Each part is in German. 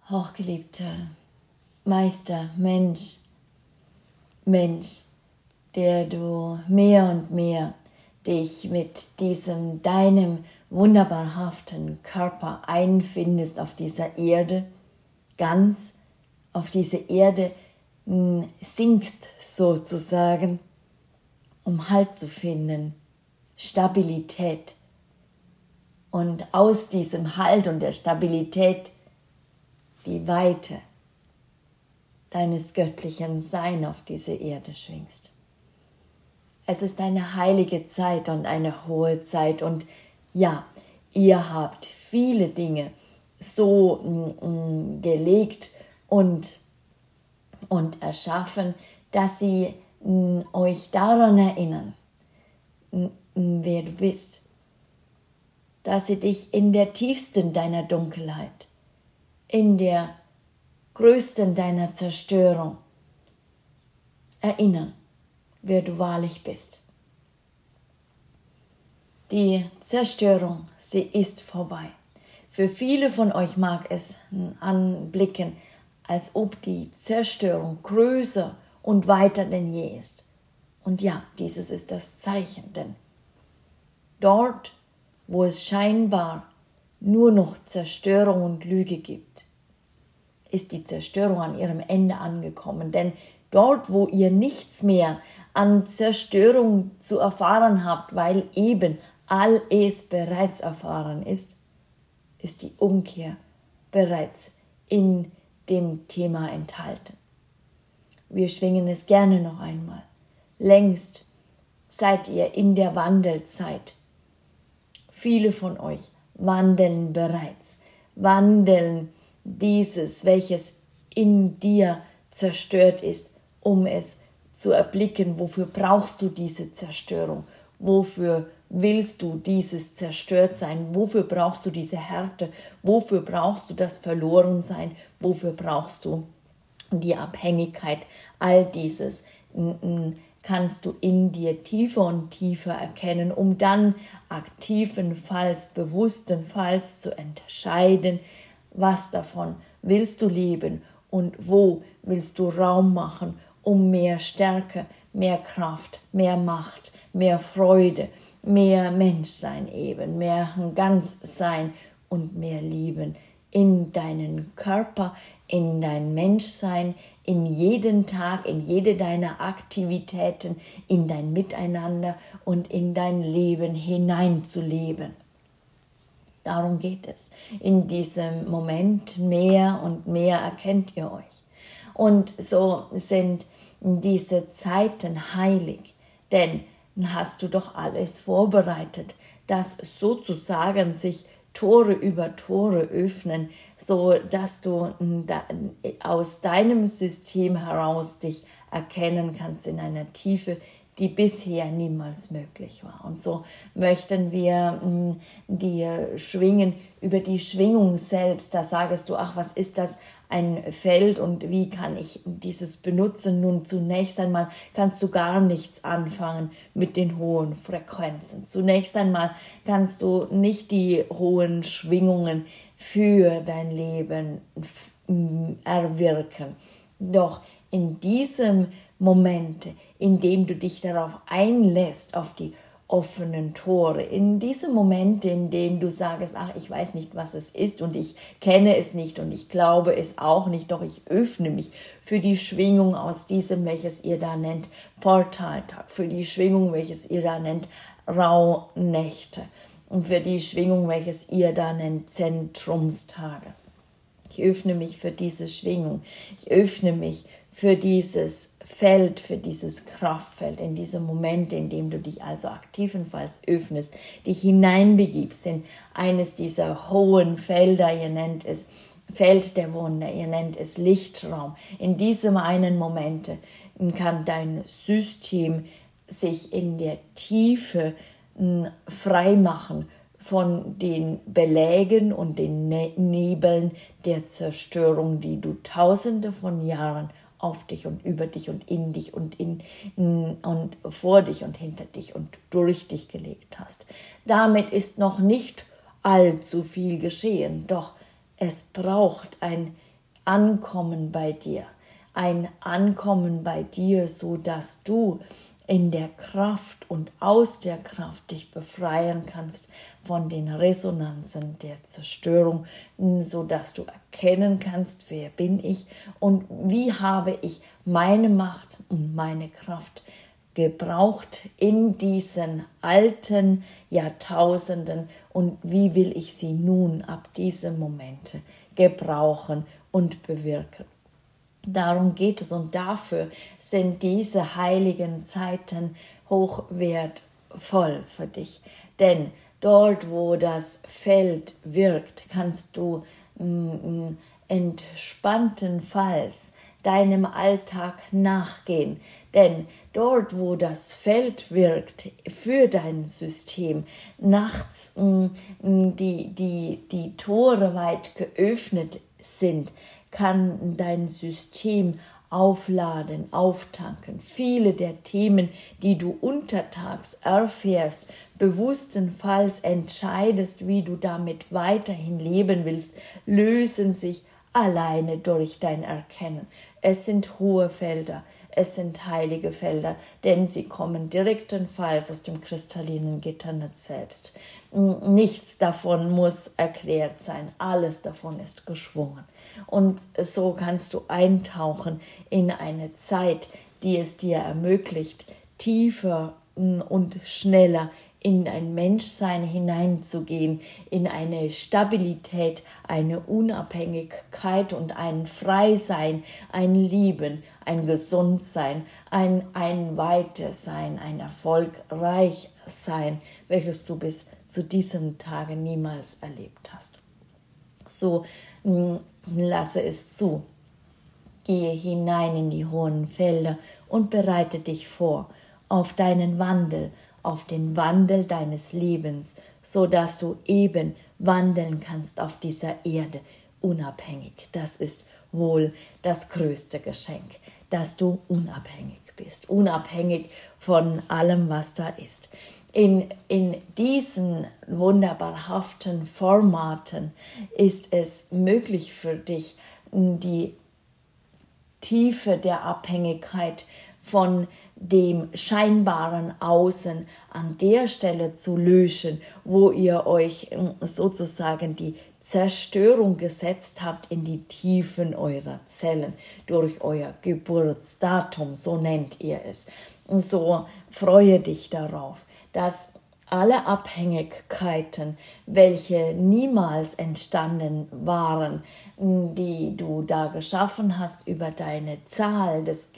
Hochgeliebter Meister, Mensch, der du mehr und mehr dich mit diesem deinem wunderbarhaften Körper einfindest auf dieser Erde, ganz auf diese Erde sinkst sozusagen, um Halt zu finden, Stabilität. Und aus diesem Halt und der Stabilität die Weite deines göttlichen Sein auf diese Erde schwingst. Es ist eine heilige Zeit und eine hohe Zeit. Und ja, ihr habt viele Dinge so gelegt und erschaffen, dass sie euch daran erinnern, wer du bist. Dass sie dich in der tiefsten deiner Dunkelheit, in der größten deiner Zerstörung erinnern, wer du wahrlich bist. Die Zerstörung, sie ist vorbei. Für viele von euch mag es anblicken, als ob die Zerstörung größer und weiter denn je ist. Und ja, dieses ist das Zeichen, denn dort, wo es scheinbar nur noch Zerstörung und Lüge gibt, ist die Zerstörung an ihrem Ende angekommen. Denn dort, wo ihr nichts mehr an Zerstörung zu erfahren habt, weil eben all es bereits erfahren ist die Umkehr bereits in dem Thema enthalten. Wir schwingen es gerne noch einmal. Längst seid ihr in der Wandelzeit. Viele von euch wandeln bereits, wandeln dieses, welches in dir zerstört ist, um es zu erblicken. Wofür brauchst du diese Zerstörung? Wofür willst du dieses Zerstörtsein? Wofür brauchst du diese Härte? Wofür brauchst du das Verlorensein? Wofür brauchst du die Abhängigkeit? All dieses kannst du in dir tiefer und tiefer erkennen, um dann aktivenfalls, bewusstenfalls zu entscheiden, was davon willst du leben und wo willst du Raum machen, um mehr Stärke, mehr Kraft, mehr Macht, mehr Freude, mehr Menschsein eben, mehr Ganzsein und mehr Lieben in deinen Körper, in dein Menschsein, in jeden Tag, in jede deiner Aktivitäten, in dein Miteinander und in dein Leben hineinzuleben. Darum geht es. In diesem Moment mehr und mehr erkennt ihr euch. Und so sind diese Zeiten heilig, denn hast du doch alles vorbereitet, dass sozusagen sich Tore über Tore öffnen, so dass du aus deinem System heraus dich erkennen kannst in einer Tiefe, die bisher niemals möglich war. Und so möchten wir dir schwingen über die Schwingung selbst. Da sagst du, ach, was ist das, ein Feld und wie kann ich dieses benutzen? Nun, zunächst einmal kannst du gar nichts anfangen mit den hohen Frequenzen. Zunächst einmal kannst du nicht die hohen Schwingungen für dein Leben erwirken. Doch in diesem Moment, in dem du dich darauf einlässt, auf die offenen Tore, in diesem Moment, in dem du sagst, ach, ich weiß nicht, was es ist und ich kenne es nicht und ich glaube es auch nicht, doch ich öffne mich für die Schwingung aus diesem, welches ihr da nennt Portaltag, für die Schwingung, welches ihr da nennt Rauhnächte und für die Schwingung, welches ihr da nennt Zentrumstage. Ich öffne mich für diese Schwingung. Ich öffne mich für dieses Feld, für dieses Kraftfeld, in diesem Moment, in dem du dich also aktivenfalls öffnest, dich hineinbegibst in eines dieser hohen Felder, ihr nennt es Feld der Wunder, ihr nennt es Lichtraum. In diesem einen Moment kann dein System sich in der Tiefe frei machen von den Belägen und den Nebeln der Zerstörung, die du tausende von Jahren auf dich und über dich und in dich und vor dich und hinter dich und durch dich gelegt hast. Damit ist noch nicht allzu viel geschehen, doch es braucht ein Ankommen bei dir. Ein Ankommen bei dir, so dass du in der Kraft und aus der Kraft dich befreien kannst von den Resonanzen der Zerstörung, so dass du erkennen kannst, wer bin ich und wie habe ich meine Macht und meine Kraft gebraucht in diesen alten Jahrtausenden und wie will ich sie nun ab diesem Moment gebrauchen und bewirken. Darum geht es und dafür sind diese heiligen Zeiten hochwertvoll für dich. Denn dort, wo das Feld wirkt, kannst du entspanntenfalls deinem Alltag nachgehen. Denn dort, wo das Feld wirkt für dein System, nachts die Tore weit geöffnet sind, kann dein System aufladen, auftanken. Viele der Themen, die du untertags erfährst, bewusstenfalls entscheidest, wie du damit weiterhin leben willst, lösen sich alleine durch dein Erkennen. Es sind hohe Felder, es sind heilige Felder, denn sie kommen direktenfalls aus dem kristallinen Gitternetz selbst. Nichts davon muss erklärt sein, alles davon ist geschwungen. Und so kannst du eintauchen in eine Zeit, die es dir ermöglicht, tiefer und schneller in ein Menschsein hineinzugehen, in eine Stabilität, eine Unabhängigkeit und ein Freisein, ein Lieben, ein Gesundsein, ein Weitersein, ein Erfolgreichsein, welches du bis zu diesem Tage niemals erlebt hast. So lasse es zu. Gehe hinein in die hohen Felder und bereite dich vor auf deinen Wandel, auf den Wandel deines Lebens, so dass du eben wandeln kannst auf dieser Erde, unabhängig. Das ist wohl das größte Geschenk, dass du unabhängig bist, unabhängig von allem, was da ist. In diesen wunderbarhaften Formaten ist es möglich für dich, die Tiefe der Abhängigkeit von dem scheinbaren Außen an der Stelle zu löschen, wo ihr euch sozusagen die Zerstörung gesetzt habt in die Tiefen eurer Zellen durch euer Geburtsdatum, so nennt ihr es. Und so freue dich darauf, dass alle Abhängigkeiten, welche niemals entstanden waren, die du da geschaffen hast über deine Zahl des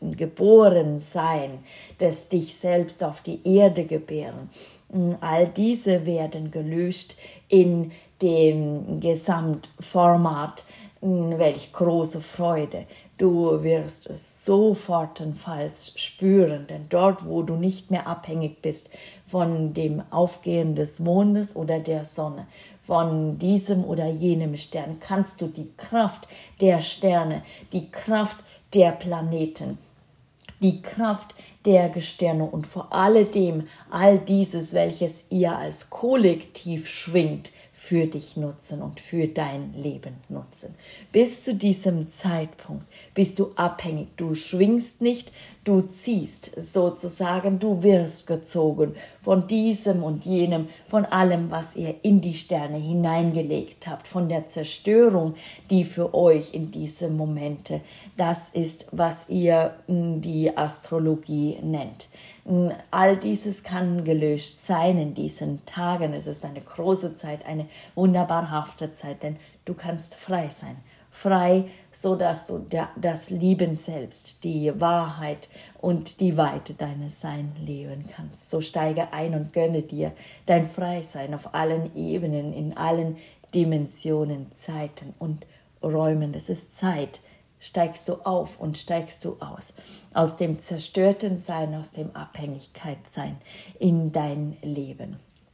Geborensein, des dich selbst auf die Erde gebären, all diese werden gelöst in dem Gesamtformat. Welch große Freude. Du wirst es sofortenfalls spüren, denn dort, wo du nicht mehr abhängig bist von dem Aufgehen des Mondes oder der Sonne, von diesem oder jenem Stern, kannst du die Kraft der Sterne, die Kraft der Planeten, die Kraft der Gestirne und vor alledem all dieses, welches ihr als Kollektiv schwingt, für dich nutzen und für dein Leben nutzen. Bis zu diesem Zeitpunkt bist du abhängig. Du schwingst nicht, du ziehst sozusagen, du wirst gezogen von diesem und jenem, von allem, was ihr in die Sterne hineingelegt habt, von der Zerstörung, die für euch in diesem Momente das ist, was ihr die Astrologie nennt. All dieses kann gelöst sein in diesen Tagen. Es ist eine große Zeit, eine wunderbarhafte Zeit, denn du kannst frei sein. Frei, so dass du das Lieben selbst, die Wahrheit und die Weite deines Sein leben kannst. So steige ein und gönne dir dein Freisein auf allen Ebenen, in allen Dimensionen, Zeiten und Räumen. Es ist Zeit. Steigst du auf und steigst du aus dem zerstörten Sein, aus dem Abhängigkeitsein in dein Leben,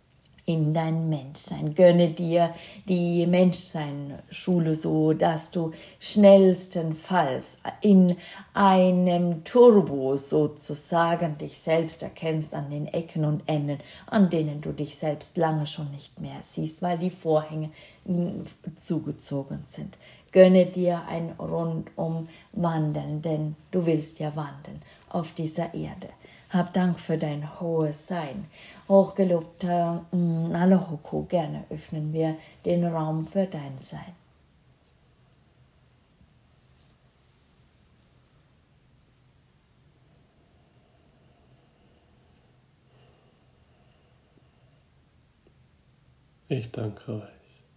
in dein Menschsein. Gönne dir die Menschsein-Schule, so dass du schnellstenfalls in einem Turbo sozusagen dich selbst erkennst an den Ecken und Enden, an denen du dich selbst lange schon nicht mehr siehst, weil die Vorhänge zugezogen sind. Gönne dir ein rundum Wandeln, denn du willst ja wandeln auf dieser Erde. Hab Dank für dein hohes Sein. Hochgelobter Nalahoko, gerne öffnen wir den Raum für dein Sein. Ich danke euch.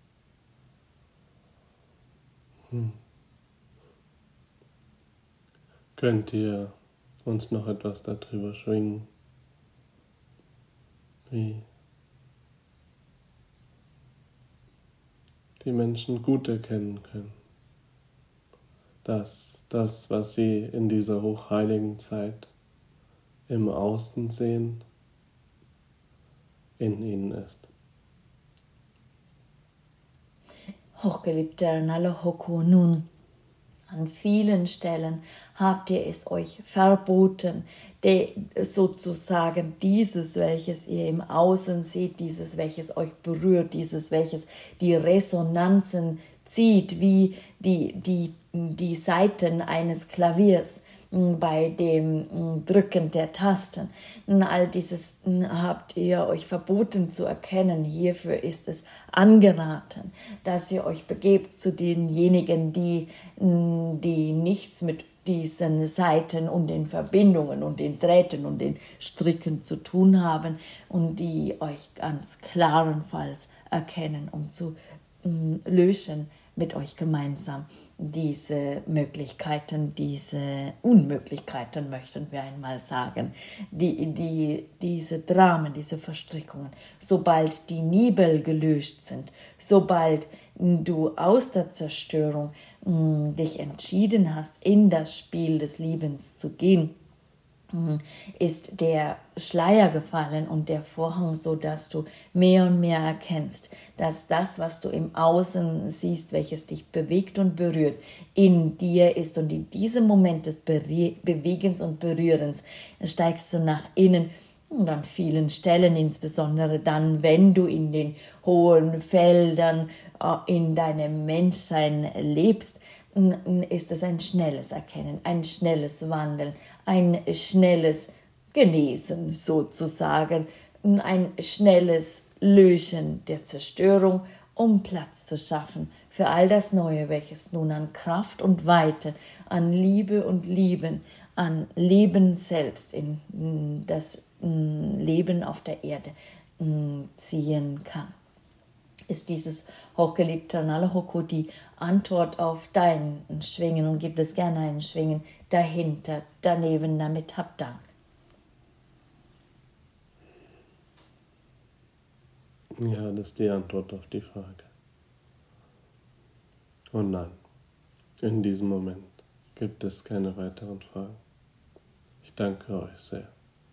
Könnt ihr uns noch etwas darüber schwingen, wie die Menschen gut erkennen können, dass das, was sie in dieser hochheiligen Zeit im Außen sehen, in ihnen ist. Hochgeliebter Nalahoko, nun, an vielen Stellen habt ihr es euch verboten, sozusagen dieses, welches ihr im Außen seht, dieses, welches euch berührt, dieses, welches die Resonanzen zieht, wie die Saiten eines Klaviers bei dem Drücken der Tasten. All dieses habt ihr euch verboten zu erkennen. Hierfür ist es angeraten, dass ihr euch begebt zu denjenigen, die nichts mit diesen Saiten und den Verbindungen und den Drähten und den Stricken zu tun haben und die euch ganz klarenfalls erkennen, um zu lösen mit euch gemeinsam diese Möglichkeiten, diese Unmöglichkeiten, möchten wir einmal sagen, diese Dramen, diese Verstrickungen. Sobald die Nebel gelöscht sind, sobald du aus der Zerstörung dich entschieden hast, in das Spiel des Liebens zu gehen, ist der Schleier gefallen und der Vorhang, so dass du mehr und mehr erkennst, dass das, was du im Außen siehst, welches dich bewegt und berührt, in dir ist. Und in diesem Moment des Bewegens und Berührens steigst du nach innen und an vielen Stellen, insbesondere dann, wenn du in den hohen Feldern in deinem Menschsein lebst, ist es ein schnelles Erkennen, ein schnelles Wandeln, ein schnelles Genesen sozusagen, ein schnelles Lösen der Zerstörung, um Platz zu schaffen für all das Neue, welches nun an Kraft und Weite, an Liebe und Lieben, an Leben selbst in das Leben auf der Erde ziehen kann. Ist dieses hochgeliebte Nalahoko die Antwort auf dein Schwingen und gibt es gerne ein Schwingen dahinter, daneben, damit hab Dank. Ja, das ist die Antwort auf die Frage. Und nein, in diesem Moment gibt es keine weiteren Fragen. Ich danke euch sehr.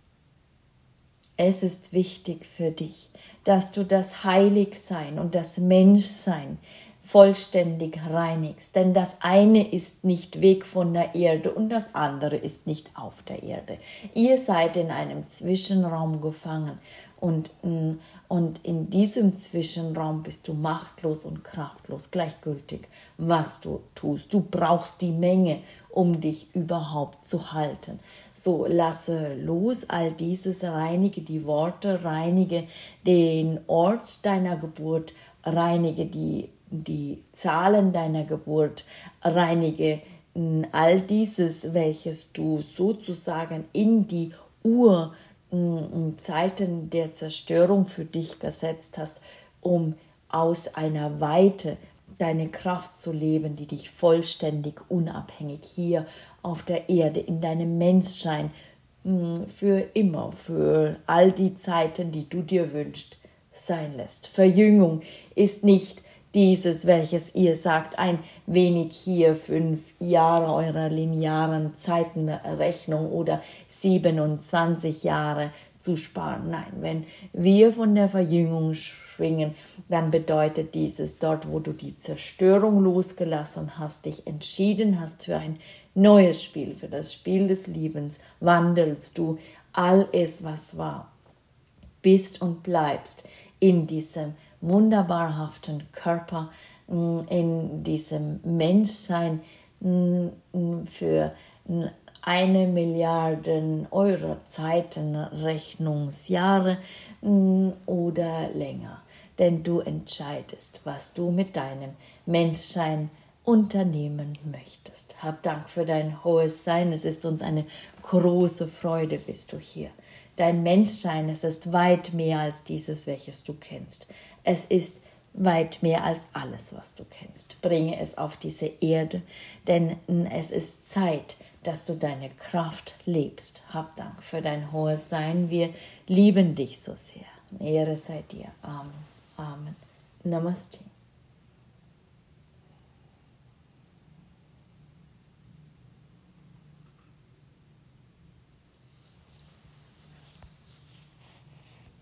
Es ist wichtig für dich, dass du das Heiligsein und das Menschsein vollständig reinigst, denn das eine ist nicht weg von der Erde und das andere ist nicht auf der Erde. Ihr seid in einem Zwischenraum gefangen und in diesem Zwischenraum bist du machtlos und kraftlos, gleichgültig, was du tust. Du brauchst die Menge, um dich überhaupt zu halten. So lasse los all dieses, reinige die Worte, reinige den Ort deiner Geburt, reinige die Zahlen deiner Geburt, reinige all dieses, welches du sozusagen in die Urzeiten der Zerstörung für dich gesetzt hast, um aus einer Weite deine Kraft zu leben, die dich vollständig unabhängig hier auf der Erde, in deinem Menschsein, für immer, für all die Zeiten, die du dir wünschst, sein lässt. Verjüngung ist nicht dieses, welches ihr sagt, ein wenig hier 5 Jahre eurer linearen Zeitenrechnung oder 27 Jahre zu sparen. Nein, wenn wir von der Verjüngung schwingen, dann bedeutet dieses, dort wo du die Zerstörung losgelassen hast, dich entschieden hast für ein neues Spiel, für das Spiel des Lebens, wandelst du alles, was war, bist und bleibst in diesem wunderbarhaften Körper, in diesem Menschsein für 1 Milliarde Euro Zeitenrechnungsjahre oder länger. Denn du entscheidest, was du mit deinem Menschsein unternehmen möchtest. Hab Dank für dein hohes Sein. Es ist uns eine große Freude, bist du hier. Dein Menschsein, es ist weit mehr als dieses, welches du kennst. Es ist weit mehr als alles, was du kennst. Bringe es auf diese Erde, denn es ist Zeit, dass du deine Kraft lebst. Hab Dank für dein hohes Sein. Wir lieben dich so sehr. Ehre sei dir. Amen. Amen. Namaste.